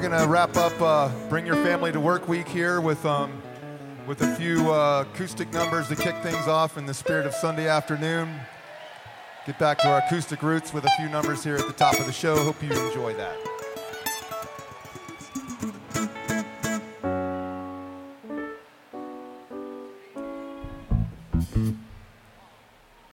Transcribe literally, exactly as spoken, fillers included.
we're going to wrap up uh, Bring Your Family to Work Week here with um, with a few uh, acoustic numbers to kick things off in the spirit of Sunday afternoon. Get back to our acoustic roots with a few numbers here at the top of the show. Hope you enjoy that.